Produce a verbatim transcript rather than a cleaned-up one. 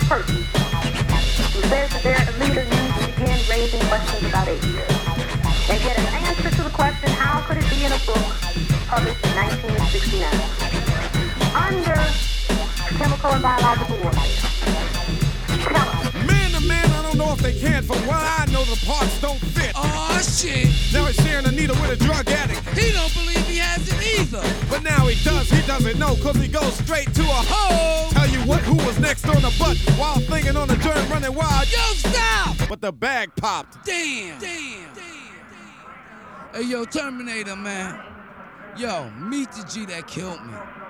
person who says that their leader needs to begin raising questions about AIDS and get an answer to the question, how could it be in a book published in nineteen sixty-nine under chemical and biological warfare? Tell us. Man to man, I don't know if they can. From what I know, the parts don't fit. Oh shit. Now he's sharing a needle with a drug addict. He don't believe he has it either. But now he does, he doesn't know, cause he goes straight to a hole. Tell you what, who was next on the butt while thinking on the joint running wild. Yo, stop! But the bag popped. Damn, damn, damn. Hey, yo, Terminator, man. Yo, meet the G that killed me.